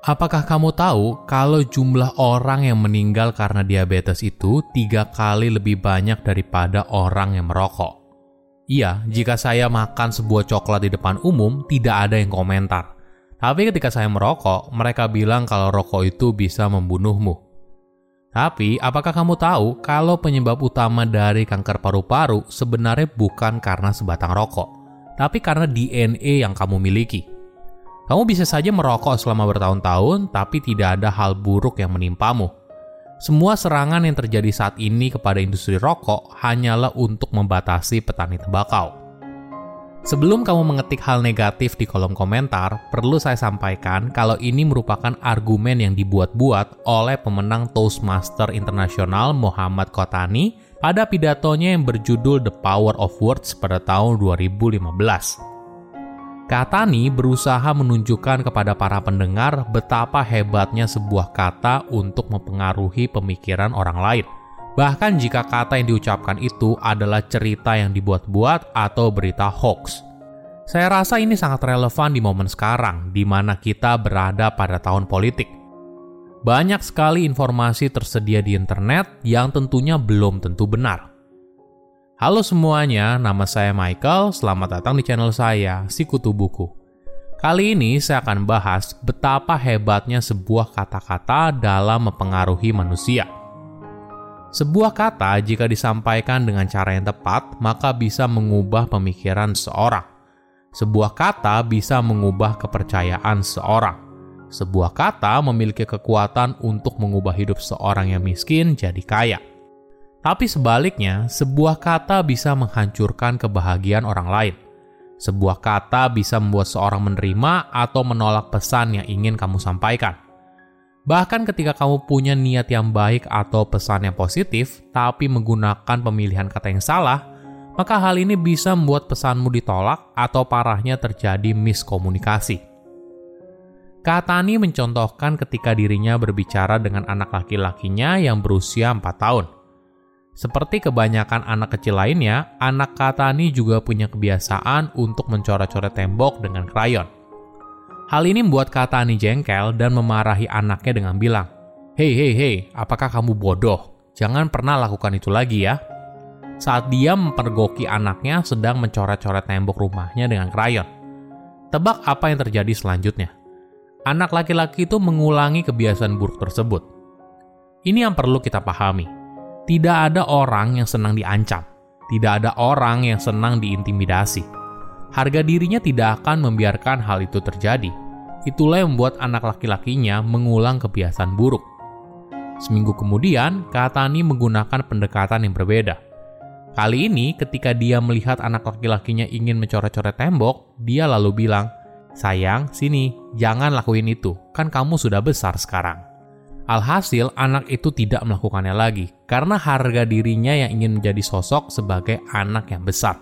Apakah kamu tahu kalau jumlah orang yang meninggal karena diabetes itu 3 kali lebih banyak daripada orang yang merokok? Iya, jika saya makan sebuah coklat di depan umum, tidak ada yang komentar. Tapi ketika saya merokok, mereka bilang kalau rokok itu bisa membunuhmu. Tapi, apakah kamu tahu kalau penyebab utama dari kanker paru-paru sebenarnya bukan karena sebatang rokok, tapi karena DNA yang kamu miliki? Kamu bisa saja merokok selama bertahun-tahun, tapi tidak ada hal buruk yang menimpamu. Semua serangan yang terjadi saat ini kepada industri rokok hanyalah untuk membatasi petani tembakau. Sebelum kamu mengetik hal negatif di kolom komentar, perlu saya sampaikan kalau ini merupakan argumen yang dibuat-buat oleh pemenang Toastmaster Internasional Muhammad Kotani pada pidatonya yang berjudul The Power of Words pada tahun 2015. Kotani berusaha menunjukkan kepada para pendengar betapa hebatnya sebuah kata untuk mempengaruhi pemikiran orang lain. Bahkan jika kata yang diucapkan itu adalah cerita yang dibuat-buat atau berita hoax. Saya rasa ini sangat relevan di momen sekarang, di mana kita berada pada tahun politik. Banyak sekali informasi tersedia di internet yang tentunya belum tentu benar. Halo semuanya, nama saya Michael, selamat datang di channel saya, Sikutu Buku. Kali ini saya akan bahas betapa hebatnya sebuah kata-kata dalam mempengaruhi manusia. Sebuah kata jika disampaikan dengan cara yang tepat, maka bisa mengubah pemikiran seseorang. Sebuah kata bisa mengubah kepercayaan seseorang. Sebuah kata memiliki kekuatan untuk mengubah hidup seseorang yang miskin jadi kaya. Tapi sebaliknya, sebuah kata bisa menghancurkan kebahagiaan orang lain. Sebuah kata bisa membuat seorang menerima atau menolak pesan yang ingin kamu sampaikan. Bahkan ketika kamu punya niat yang baik atau pesan yang positif, tapi menggunakan pemilihan kata yang salah, maka hal ini bisa membuat pesanmu ditolak atau parahnya terjadi miskomunikasi. Kotani mencontohkan ketika dirinya berbicara dengan anak laki-lakinya yang berusia 4 tahun. Seperti kebanyakan anak kecil lainnya, anak Kotani juga punya kebiasaan untuk mencoret-coret tembok dengan krayon. Hal ini membuat Kotani jengkel dan memarahi anaknya dengan bilang, Hei, apakah kamu bodoh? Jangan pernah lakukan itu lagi ya." Saat dia mempergoki anaknya sedang mencoret-coret tembok rumahnya dengan krayon. Tebak apa yang terjadi selanjutnya? Anak laki-laki itu mengulangi kebiasaan buruk tersebut. Ini yang perlu kita pahami. Tidak ada orang yang senang diancam. Tidak ada orang yang senang diintimidasi. Harga dirinya tidak akan membiarkan hal itu terjadi. Itulah yang membuat anak laki-lakinya mengulang kebiasaan buruk. Seminggu kemudian, Kotani menggunakan pendekatan yang berbeda. Kali ini, ketika dia melihat anak laki-lakinya ingin mencoret-coret tembok, dia lalu bilang, "Sayang, sini, jangan lakuin itu. Kan kamu sudah besar sekarang." Alhasil, anak itu tidak melakukannya lagi, karena harga dirinya yang ingin menjadi sosok sebagai anak yang besar.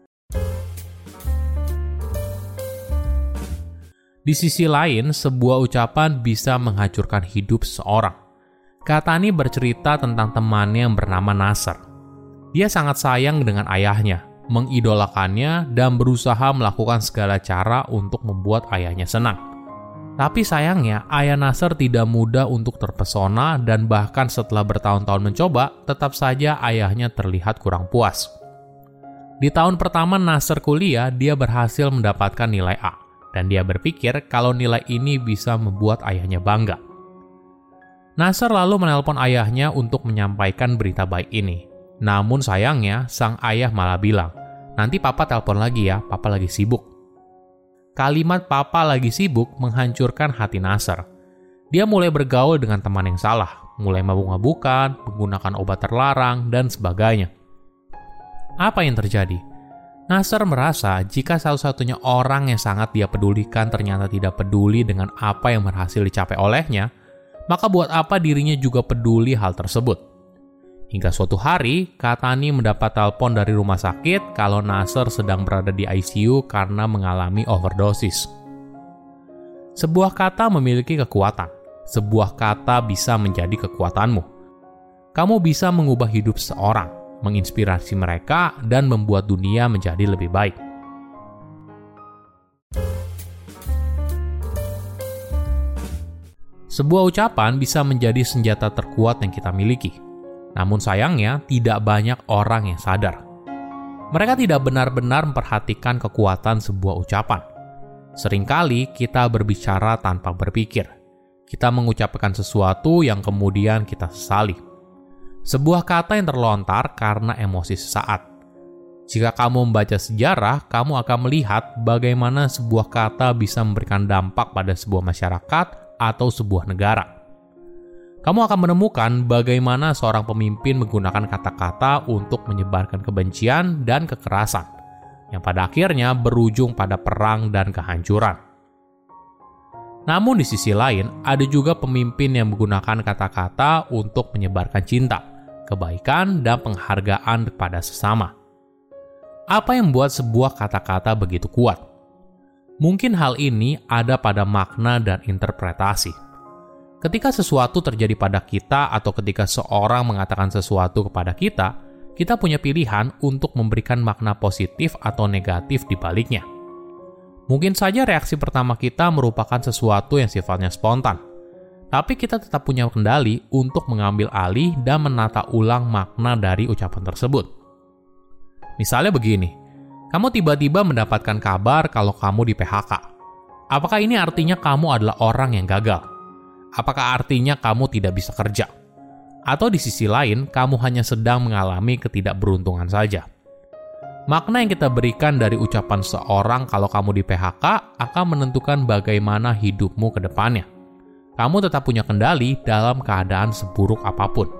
Di sisi lain, sebuah ucapan bisa menghancurkan hidup seseorang. Kotani bercerita tentang temannya yang bernama Nasser. Dia sangat sayang dengan ayahnya, mengidolakannya, dan berusaha melakukan segala cara untuk membuat ayahnya senang. Tapi sayangnya, ayah Nasser tidak mudah untuk terpesona dan bahkan setelah bertahun-tahun mencoba, tetap saja ayahnya terlihat kurang puas. Di tahun pertama Nasser kuliah, dia berhasil mendapatkan nilai A, dan dia berpikir kalau nilai ini bisa membuat ayahnya bangga. Nasser lalu menelpon ayahnya untuk menyampaikan berita baik ini. Namun sayangnya, sang ayah malah bilang, "Nanti papa telepon lagi ya, papa lagi sibuk." Kalimat "papa lagi sibuk" menghancurkan hati Nasser. Dia mulai bergaul dengan teman yang salah, mulai mabuk-mabukan, menggunakan obat terlarang, dan sebagainya. Apa yang terjadi? Nasser merasa jika satu-satunya orang yang sangat dia pedulikan ternyata tidak peduli dengan apa yang berhasil dicapai olehnya, maka buat apa dirinya juga peduli hal tersebut? Hingga suatu hari, Kotani mendapat telepon dari rumah sakit kalau Nasser sedang berada di ICU karena mengalami overdosis. Sebuah kata memiliki kekuatan. Sebuah kata bisa menjadi kekuatanmu. Kamu bisa mengubah hidup seseorang, menginspirasi mereka, dan membuat dunia menjadi lebih baik. Sebuah ucapan bisa menjadi senjata terkuat yang kita miliki. Namun sayangnya, tidak banyak orang yang sadar. Mereka tidak benar-benar memperhatikan kekuatan sebuah ucapan. Seringkali kita berbicara tanpa berpikir. Kita mengucapkan sesuatu yang kemudian kita sesali. Sebuah kata yang terlontar karena emosi sesaat. Jika kamu membaca sejarah, kamu akan melihat bagaimana sebuah kata bisa memberikan dampak pada sebuah masyarakat atau sebuah negara. Kamu akan menemukan bagaimana seorang pemimpin menggunakan kata-kata untuk menyebarkan kebencian dan kekerasan, yang pada akhirnya berujung pada perang dan kehancuran. Namun di sisi lain, ada juga pemimpin yang menggunakan kata-kata untuk menyebarkan cinta, kebaikan, dan penghargaan kepada sesama. Apa yang membuat sebuah kata-kata begitu kuat? Mungkin hal ini ada pada makna dan interpretasi. Ketika sesuatu terjadi pada kita atau ketika seorang mengatakan sesuatu kepada kita, kita punya pilihan untuk memberikan makna positif atau negatif di baliknya. Mungkin saja reaksi pertama kita merupakan sesuatu yang sifatnya spontan, tapi kita tetap punya kendali untuk mengambil alih dan menata ulang makna dari ucapan tersebut. Misalnya begini, kamu tiba-tiba mendapatkan kabar kalau kamu di PHK. Apakah ini artinya kamu adalah orang yang gagal? Apakah artinya kamu tidak bisa kerja? Atau di sisi lain, kamu hanya sedang mengalami ketidakberuntungan saja? Makna yang kita berikan dari ucapan seorang kalau kamu di PHK akan menentukan bagaimana hidupmu ke depannya. Kamu tetap punya kendali dalam keadaan seburuk apapun.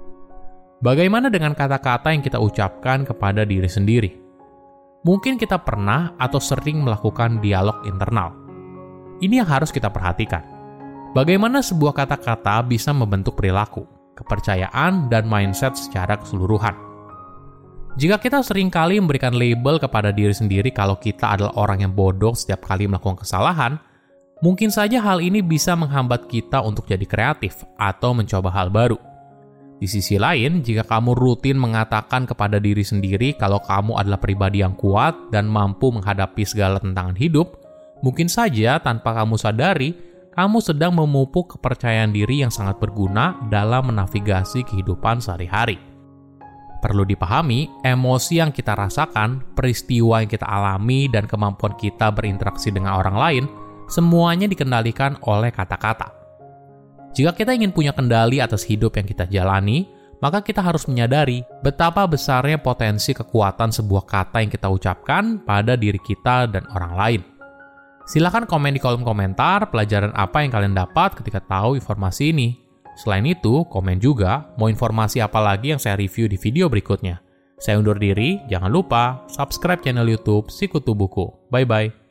Bagaimana dengan kata-kata yang kita ucapkan kepada diri sendiri? Mungkin kita pernah atau sering melakukan dialog internal. Ini yang harus kita perhatikan. Bagaimana sebuah kata-kata bisa membentuk perilaku, kepercayaan, dan mindset secara keseluruhan. Jika kita seringkali memberikan label kepada diri sendiri kalau kita adalah orang yang bodoh setiap kali melakukan kesalahan, mungkin saja hal ini bisa menghambat kita untuk jadi kreatif atau mencoba hal baru. Di sisi lain, jika kamu rutin mengatakan kepada diri sendiri kalau kamu adalah pribadi yang kuat dan mampu menghadapi segala tantangan hidup, mungkin saja tanpa kamu sadari, kamu sedang memupuk kepercayaan diri yang sangat berguna dalam menavigasi kehidupan sehari-hari. Perlu dipahami, emosi yang kita rasakan, peristiwa yang kita alami, dan kemampuan kita berinteraksi dengan orang lain, semuanya dikendalikan oleh kata-kata. Jika kita ingin punya kendali atas hidup yang kita jalani, maka kita harus menyadari betapa besarnya potensi kekuatan sebuah kata yang kita ucapkan pada diri kita dan orang lain. Silahkan komen di kolom komentar pelajaran apa yang kalian dapat ketika tahu informasi ini. Selain itu, komen juga mau informasi apa lagi yang saya review di video berikutnya. Saya undur diri, jangan lupa subscribe channel YouTube Sikutu Buku. Bye-bye.